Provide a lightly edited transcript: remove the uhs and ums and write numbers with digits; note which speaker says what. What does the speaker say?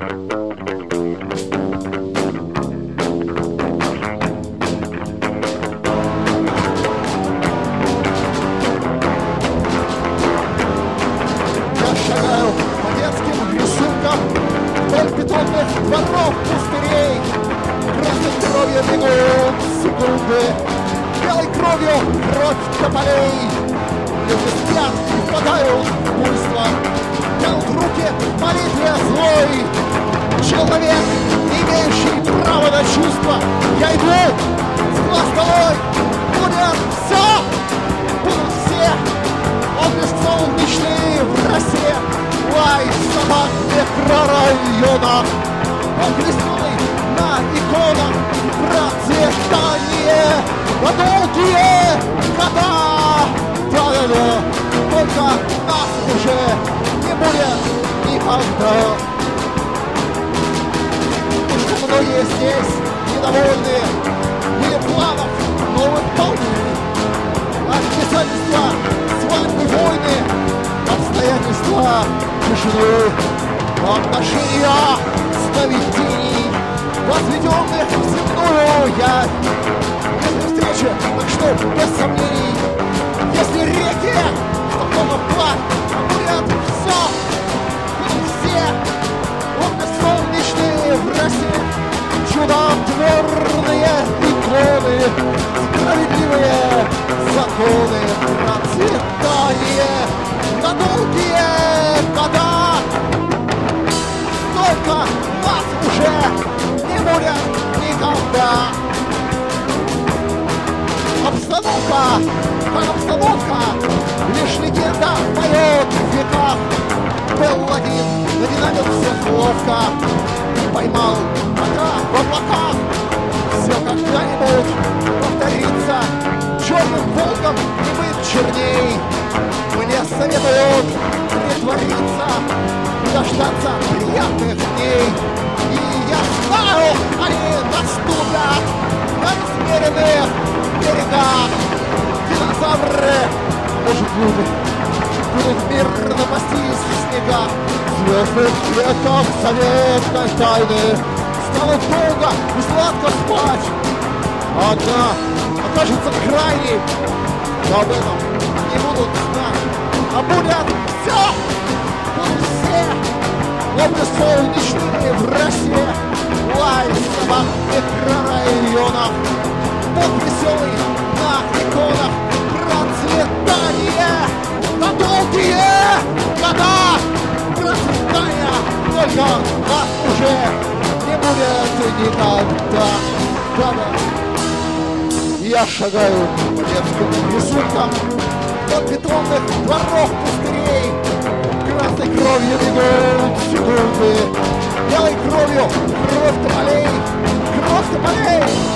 Speaker 1: Вдоль бетонных дворов пустырей красной кровью бегут секунды, белой кровью кровь тополей. Люди спят и впадают в буйство, тянут руки в молитве злой. Человек, не имеющий права на чувства, я иду с глаз долой. Будет все, будут все отблеск солнечный в росе. Лай собак микрорайонах, окрестный на иконах, процветание на долгие года. Да-да-да, только нас уже не будет никогда. Что многие здесь недовольны, были планов новых полных, обязательства, свадьбы, войны, обстоятельства тишины, отношения сновидений, возведенных в земную явь. Если встречи, так что без сомнений, если реки, что много плат, будет все, будут все, окна солнечные в росе, чудотворные иконы, справедливые законы, процветание на долгие года. Только нас уже не будет никогда. Обстановка, как обстановка, лишь легенда поет в веках. Был один, надинамил всех ловко, поймал кота в облаках. Все когда-нибудь повторится, черным волком не быть черней. Мне советуют притвориться, дождаться приятных дней. И я знаю, они наступят на размеренных берегах. Динозавры, может будут мирно пастись в снегах. Звезды веков заветной тайны станут долго и сладко спать. Одна окажется крайней, но об этом не будут знать. А будет все, будут все, лобни солнечные в росе, лай собак в микрорайонах, под веселый на иконах, процветание на долгие года. Процветание, только нас уже не будет никогда. Я шагаю по детским рисункам от бетонных дворов пустырей. Красной кровью бегут секунды, белой кровью кровь тополей, кровь тополей.